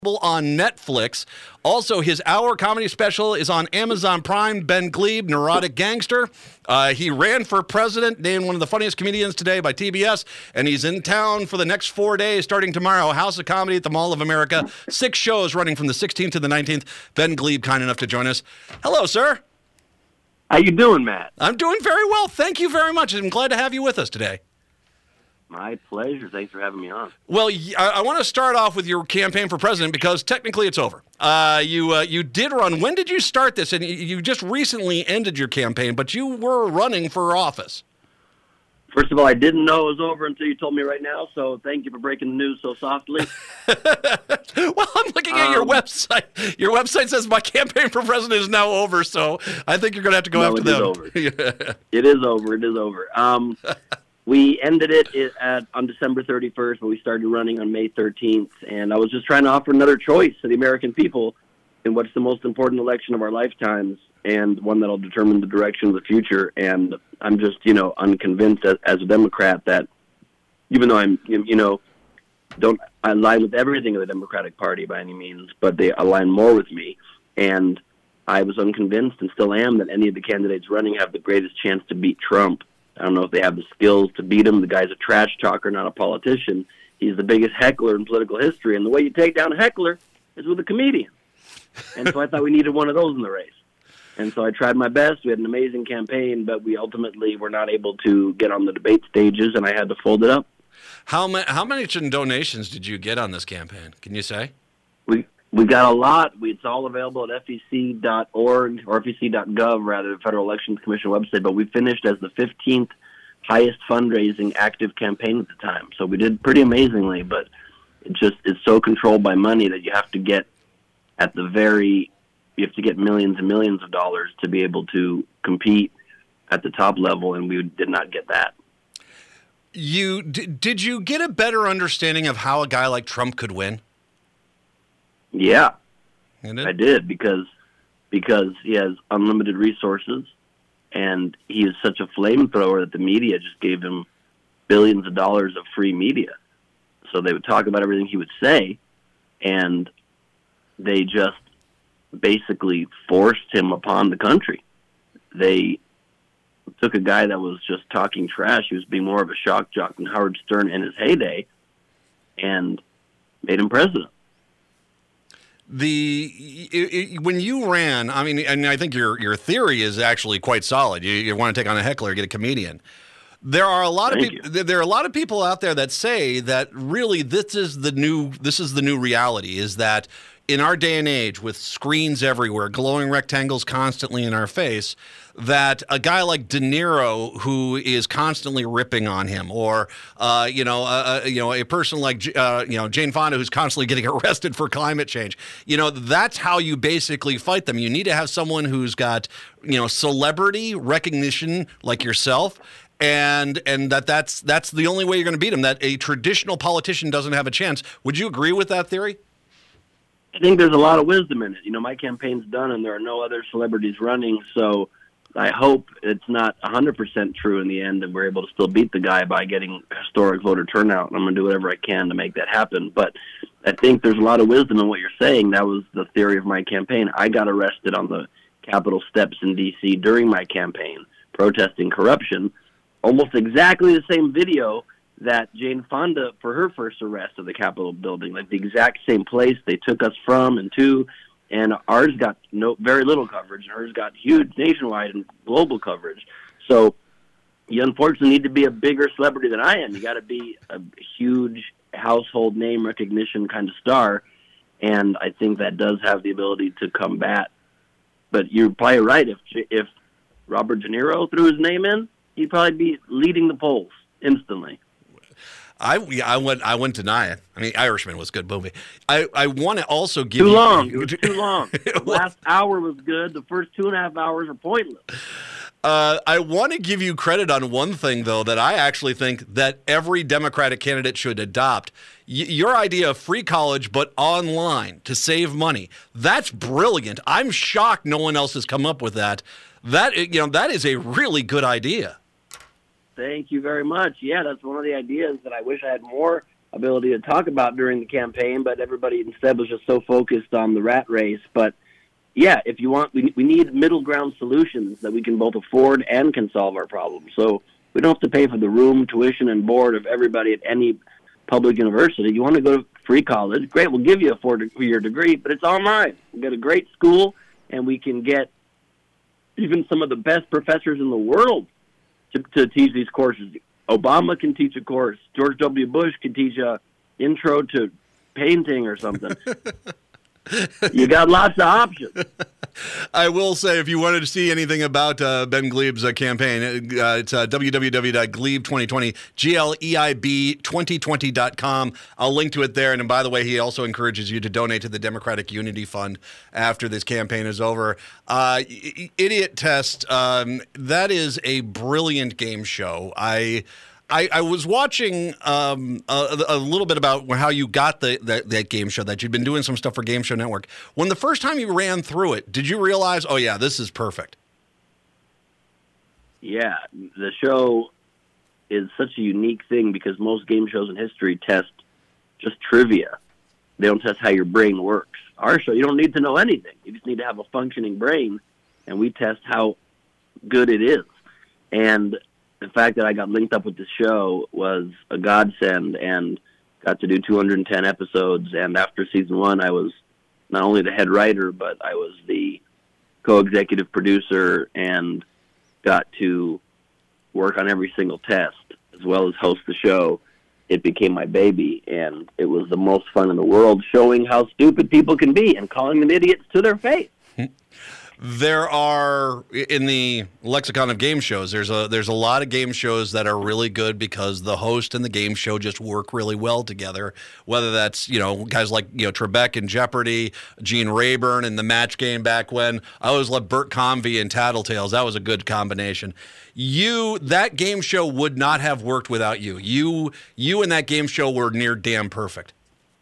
on Netflix. Also, his hour comedy special is on Amazon Prime. Ben Glebe, Neurotic Gangster. He ran for president, named one of the funniest comedians today by TBS, and he's in town for the next 4 days, starting tomorrow. House of Comedy at the Mall of America. 6 shows running from the 16th to the 19th. Ben Glebe, kind enough to join us. Hello, sir. How you doing, Matt? I'm doing very well. Thank you very much. I'm glad to have you with us today. My pleasure. Thanks for having me on. Well, I want to start off with your campaign for president because technically it's over. You did run. When did you start this? And you just recently ended your campaign, but you were running for office. First of all, I didn't know it was over until you told me right now, so thank you for breaking the news so softly. Well, I'm looking at your website. Your website says my campaign for president is now over, so I think you're going to have to go after them. It is over. It is over. It is over. We ended it on December 31st, but we started running on May 13th, and I was just trying to offer another choice to the American people in what's the most important election of our lifetimes and one that will determine the direction of the future. And I'm just, unconvinced as a Democrat that even though I'm, don't align with everything of the Democratic Party by any means, but they align more with me. And I was unconvinced and still am that any of the candidates running have the greatest chance to beat Trump. I don't know if they have the skills to beat him. The guy's a trash talker, not a politician. He's the biggest heckler in political history, and the way you take down a heckler is with a comedian. And so I thought we needed one of those in the race. And so I tried my best. We had an amazing campaign, but we ultimately were not able to get on the debate stages, and I had to fold it up. How many donations did you get on this campaign? Can you say? We got a lot. It's all available at FEC.org, or FEC.gov, rather, the Federal Elections Commission website. But we finished as the 15th highest fundraising active campaign at the time. So we did pretty amazingly, but it's so controlled by money that you have to get you have to get millions and millions of dollars to be able to compete at the top level, and we did not get that. Did you get a better understanding of how a guy like Trump could win? Yeah, I did because he has unlimited resources, and he is such a flamethrower that the media just gave him billions of dollars of free media. So they would talk about everything he would say, and they just basically forced him upon the country. They took a guy that was just talking trash. He was being more of a shock jock than Howard Stern in his heyday, and made him president. When you ran, I mean, and I think your theory is actually quite solid. You want to take on a heckler, get a comedian. There are a lot of people. There are a lot of people out there that say that really this is the new reality. Is that in our day and age, with screens everywhere, glowing rectangles constantly in our face, that a guy like De Niro, who is constantly ripping on him, or a person like Jane Fonda, who's constantly getting arrested for climate change, that's how you basically fight them. You need to have someone who's got celebrity recognition like yourself. And that's the only way you're going to beat him. That a traditional politician doesn't have a chance. Would you agree with that theory? I think there's a lot of wisdom in it. My campaign's done, and there are no other celebrities running, so I hope it's not 100% true in the end, and we're able to still beat the guy by getting historic voter turnout. And I'm going to do whatever I can to make that happen. But I think there's a lot of wisdom in what you're saying. That was the theory of my campaign. I got arrested on the Capitol steps in D.C. during my campaign, protesting corruption. Almost exactly the same video that Jane Fonda, for her first arrest of the Capitol building, like the exact same place they took us from and to, and ours got very little coverage, and hers got huge nationwide and global coverage. So you unfortunately need to be a bigger celebrity than I am. You got to be a huge household name recognition kind of star, and I think that does have the ability to combat. But you're probably right. If Robert De Niro threw his name in, he'd probably be leading the polls instantly. I wouldn't deny it. I mean, Irishman was a good movie. I want to also give It was you... too long. The last hour was good. The first 2.5 hours are pointless. I want to give you credit on one thing, though, that I actually think that every Democratic candidate should adopt. Your idea of free college, but online to save money. That's brilliant. I'm shocked no one else has come up with that. That is a really good idea. Thank you very much. Yeah, that's one of the ideas that I wish I had more ability to talk about during the campaign, but everybody instead was just so focused on the rat race. But yeah, if you want, we need middle ground solutions that we can both afford and can solve our problems. So we don't have to pay for the room, tuition, and board of everybody at any public university. You want to go to free college? Great, we'll give you a four-year degree, but it's online. We'll get a great school, and we can get even some of the best professors in the world to teach these courses. Obama can teach a course. George W. Bush can teach a intro to painting or something. You got lots of options. I will say, if you wanted to see anything about Ben Gleib's campaign, it's www.gleib2020, GLEIB2020.com. I'll link to it there. And by the way, he also encourages you to donate to the Democratic Unity Fund after this campaign is over. Idiot Test, that is a brilliant game show. I was watching a little bit about how you got that game show, that you'd been doing some stuff for Game Show Network. When the first time you ran through it, did you realize, oh, yeah, this is perfect? Yeah, the show is such a unique thing because most game shows in history test just trivia. They don't test how your brain works. Our show, you don't need to know anything. You just need to have a functioning brain, and we test how good it is. And the fact that I got linked up with this show was a godsend, and got to do 210 episodes. And after season 1, I was not only the head writer, but I was the co-executive producer and got to work on every single test as well as host the show. It became my baby, and it was the most fun in the world, showing how stupid people can be and calling them idiots to their face. There are, in the lexicon of game shows, there's a lot of game shows that are really good because the host and the game show just work really well together. Whether that's, guys like, Trebek and Jeopardy, Gene Rayburn and the Match Game back when. I always loved Burt Convey and Tattletales. That was a good combination. That game show would not have worked without you. You and that game show were near damn perfect.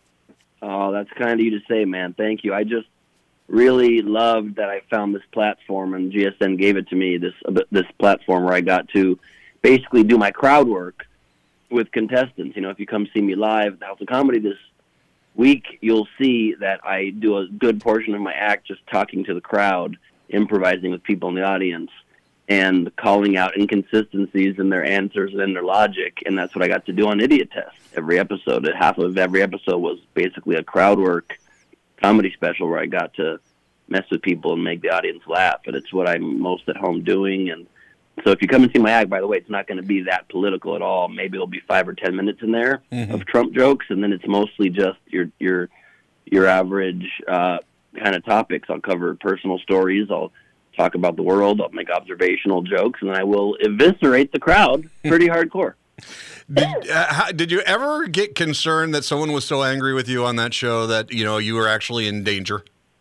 Oh, that's kind of you to say, man. Thank you. I just really loved that I found this platform, and GSN gave it to me, this platform where I got to basically do my crowd work with contestants. If you come see me live at the House of Comedy this week, you'll see that I do a good portion of my act just talking to the crowd, improvising with people in the audience, and calling out inconsistencies in their answers and in their logic. And that's what I got to do on Idiot Test every episode. Half of every episode was basically a crowd work comedy special where I got to mess with people and make the audience laugh. And it's what I'm most at home doing. And so if you come and see my act, by the way, it's not going to be that political at all. Maybe it'll be 5 or 10 minutes in there of Trump jokes, and then it's mostly just your average kind of topics. I'll cover personal stories. I'll talk about the world. I'll make observational jokes, and I will eviscerate the crowd pretty hardcore. Did you ever get concerned that someone was so angry with you on that show that you were actually in danger?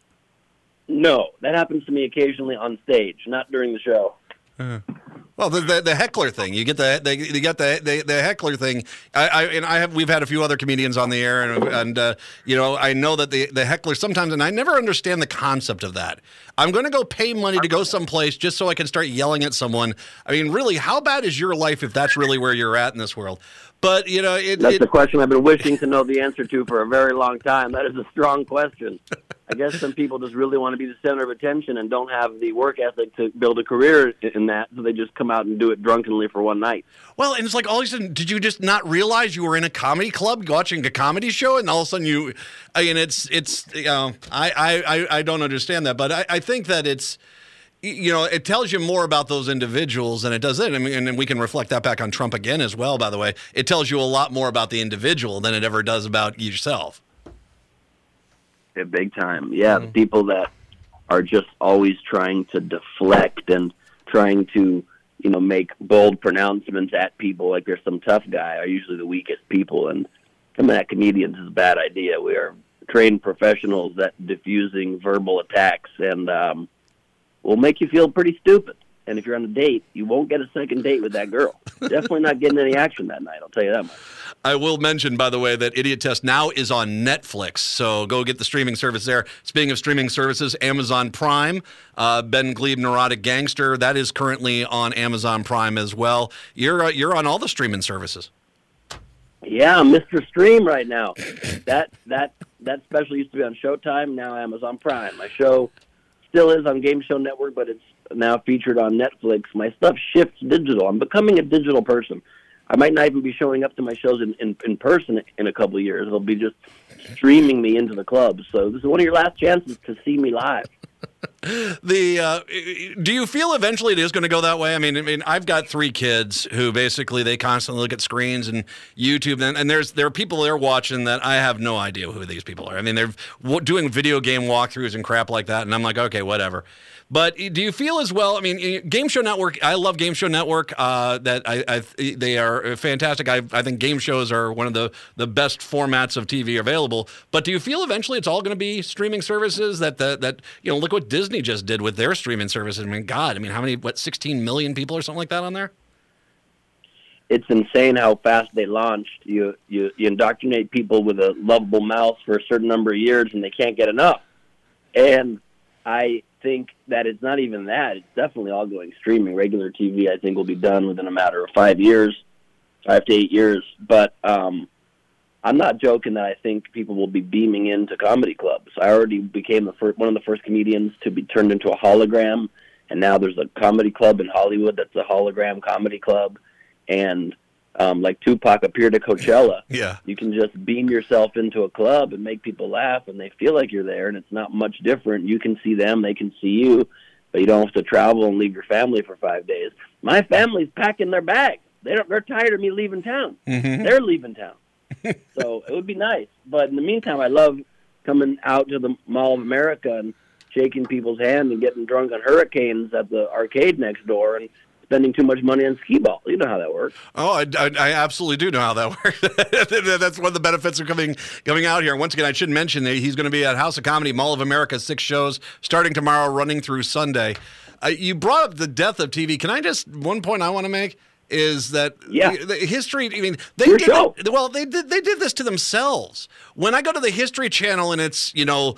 No, that happens to me occasionally on stage, not during the show. Well, the heckler thing, you get the heckler thing. We've had a few other comedians on the air, and I know that the heckler sometimes, and I never understand the concept of that. I'm going to go pay money to go someplace just so I can start yelling at someone. I mean, really, how bad is your life if that's really where you're at in this world? But that's the question I've been wishing to know the answer to for a very long time. That is a strong question. I guess some people just really want to be the center of attention and don't have the work ethic to build a career in that, so they just come out and do it drunkenly for one night. Well, and it's like all of a sudden, did you just not realize you were in a comedy club watching a comedy show, and all of a sudden I don't understand that, but I think that it's. It tells you more about those individuals than it does it. I mean, and we can reflect that back on Trump again as well, by the way. It tells you a lot more about the individual than it ever does about yourself. Yeah, big time. Yeah, the people that are just always trying to deflect and trying to, make bold pronouncements at people like they're some tough guy are usually the weakest people. And coming at comedians is a bad idea. We are trained professionals at diffusing verbal attacks, and will make you feel pretty stupid. And if you're on a date, you won't get a second date with that girl. Definitely not getting any action that night, I'll tell you that much. I will mention, by the way, that Idiot Test now is on Netflix, so go get the streaming service there. Speaking of streaming services, Amazon Prime, Ben Gleib, Neurotic Gangster, that is currently on Amazon Prime as well. You're on all the streaming services. Yeah, I'm Mr. Stream right now. That special used to be on Showtime, now Amazon Prime. My show still is on Game Show Network, but it's now featured on Netflix. My stuff shifts digital. I'm becoming a digital person. I might not even be showing up to my shows in person in a couple of years. They'll be just streaming me into the club. So this is one of your last chances to see me live. Do you feel eventually it is going to go that way? I mean, I've got 3 kids who basically they constantly look at screens and YouTube, and there are people they're watching that I have no idea who these people are. I mean, they're doing video game walkthroughs and crap like that, and I'm like, okay, whatever. But do you feel as well? I mean, Game Show Network. I love Game Show Network. They are fantastic. I think game shows are one of the best formats of TV available. But do you feel eventually it's all going to be streaming services? That look what Disney just did with their streaming services. I mean, God, how many 16 million people or something like that on there? It's insane how fast they launched. You indoctrinate people with a lovable mouse for a certain number of years, and they can't get enough. And I think that it's not even that. It's definitely all going streaming. Regular TV, I think, will be done within a matter of 5 to 8 years. But I'm not joking that I think people will be beaming into comedy clubs. I already became one of the first comedians to be turned into a hologram, and now there's a comedy club in Hollywood that's a hologram comedy club. And like Tupac appeared at Coachella. Yeah. You can just beam yourself into a club and make people laugh, and they feel like you're there, and it's not much different. You can see them, they can see you, but you don't have to travel and leave your family for 5 days. My family's packing their bags. They're tired of me leaving town. Mm-hmm. They're leaving town. So it would be nice. But in the meantime, I love coming out to the Mall of America and shaking people's hand and getting drunk on hurricanes at the arcade next door and spending too much money on skee ball. You know how that works. Oh, I absolutely do know how that works. That's one of the benefits of coming out here. Once again, I should mention that he's going to be at House of Comedy, Mall of America, 6 shows, starting tomorrow, running through Sunday. You brought up the death of TV. Can I one point I want to make is that the history, I mean, they did this to themselves. When I go to the History Channel and it's,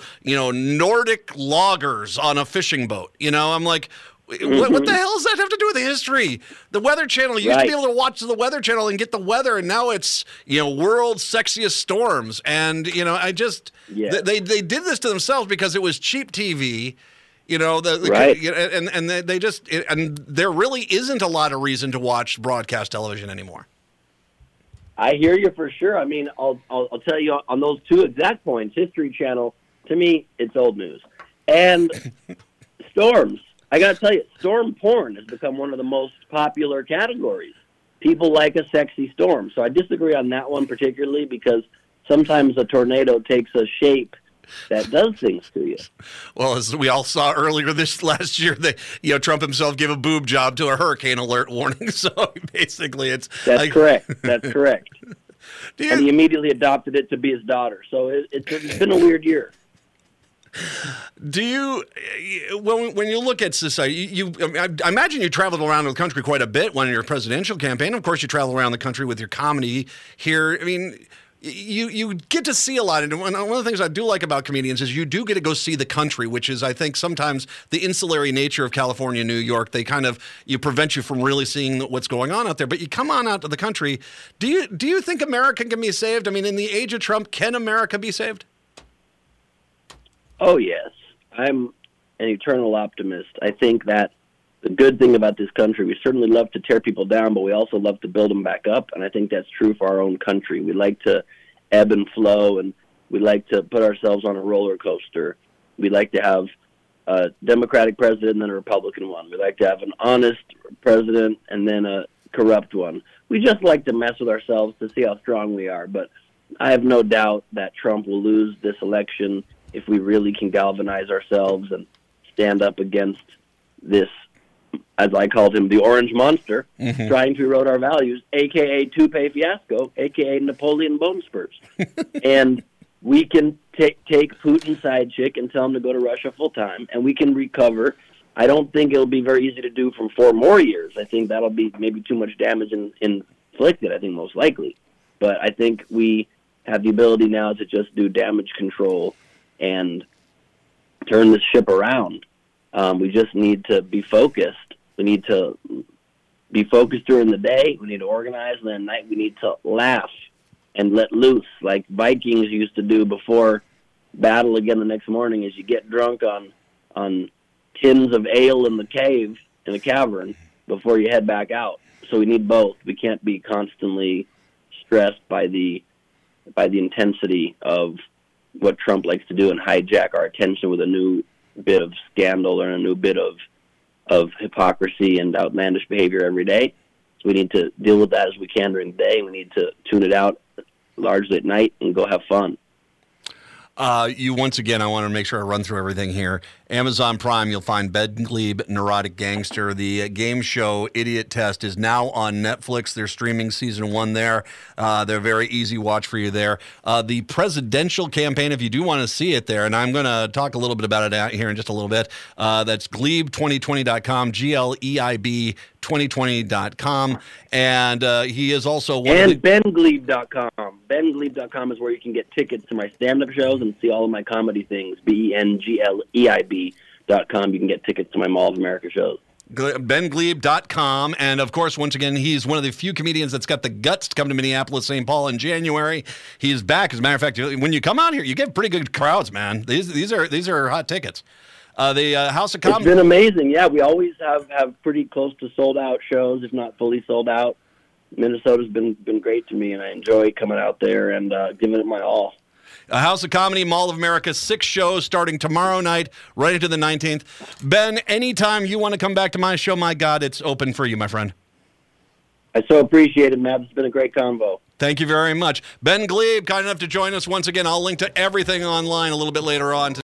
Nordic loggers on a fishing boat, I'm like, what the hell does that have to do with the history? The Weather Channel, you used to be able to watch the Weather Channel and get the weather, and now it's, world's sexiest storms. And, they did this to themselves because it was cheap TV. And there really isn't a lot of reason to watch broadcast television anymore. I hear you for sure. I mean, I'll tell you on those 2 exact points. History Channel, to me, it's old news. And storms. I got to tell you, storm porn has become one of the most popular categories. People like a sexy storm. So I disagree on that one particularly because sometimes a tornado takes a shape that does things to you. Well, as we all saw earlier this last year, Trump himself gave a boob job to a hurricane alert warning. So basically, that's correct. That's correct. And he immediately adopted it to be his daughter. So it's been a weird year. Do you, when you look at society, I imagine you traveled around the country quite a bit when your presidential campaign. Of course, you travel around the country with your comedy here. I mean, you get to see a lot. And one of the things I do like about comedians is you do get to go see the country, which is, I think, sometimes the insulary nature of California, New York, they prevent you from really seeing what's going on out there. But you come on out to the country. Do you think America can be saved? I mean, in the age of Trump, can America be saved? Oh, yes. I'm an eternal optimist. I think that the good thing about this country, we certainly love to tear people down, but we also love to build them back up, and I think that's true for our own country. We like to ebb and flow, and we like to put ourselves on a roller coaster. We like to have a Democratic president and then a Republican one. We like to have an honest president and then a corrupt one. We just like to mess with ourselves to see how strong we are, but I have no doubt that Trump will lose this election if we really can galvanize ourselves and stand up against this, as I called him, the orange monster, trying to erode our values, a.k.a. Toupee Fiasco, a.k.a. Napoleon Bone Spurs. And we can take Putin's side chick and tell him to go to Russia full time, and we can recover. I don't think it'll be very easy to do from 4 more years. I think that'll be maybe too much damage inflicted, I think most likely. But I think we have the ability now to just do damage control and turn this ship around. We just need to be focused. We need to be focused during the day. We need to organize, and then at night we need to laugh and let loose like Vikings used to do before battle again the next morning. Is you get drunk on tins of ale in the cave, in the cavern, before you head back out. So we need both. We can't be constantly stressed by the intensity of what Trump likes to do and hijack our attention with a new bit of scandal or a new bit of hypocrisy and outlandish behavior every day. So we need to deal with that as we can during the day. We need to tune it out largely at night and go have fun. You once again, I want to make sure I run through everything here. Amazon Prime, you'll find Ben Glebe, Neurotic Gangster. The game show Idiot Test is now on Netflix. They're streaming season 1 there. They're very easy watch for you there. The presidential campaign, if you do want to see it there, and I'm going to talk a little bit about it out here in just a little bit. That's Glebe2020.com, GLEIB 2020.com, and he is also one and BenGlebe.com. BenGlebe.com is where you can get tickets to my stand-up shows and see all of my comedy things. BenGlebe.com. You can get tickets to my Mall of America shows. BenGlebe.com, and of course, once again, he's one of the few comedians that's got the guts to come to Minneapolis, St. Paul in January. He's back. As a matter of fact, when you come out here, you get pretty good crowds, man. These are hot tickets. The House of Comedy. It's been amazing. Yeah, we always have pretty close to sold out shows, if not fully sold out. Minnesota's been great to me, and I enjoy coming out there and giving it my all. House of Comedy, Mall of America, 6 shows starting tomorrow night, right into the 19th. Ben, anytime you want to come back to my show, my God, it's open for you, my friend. I so appreciate it, Matt. It's been a great convo. Thank you very much. Ben Glebe, kind enough to join us once again. I'll link to everything online a little bit later on.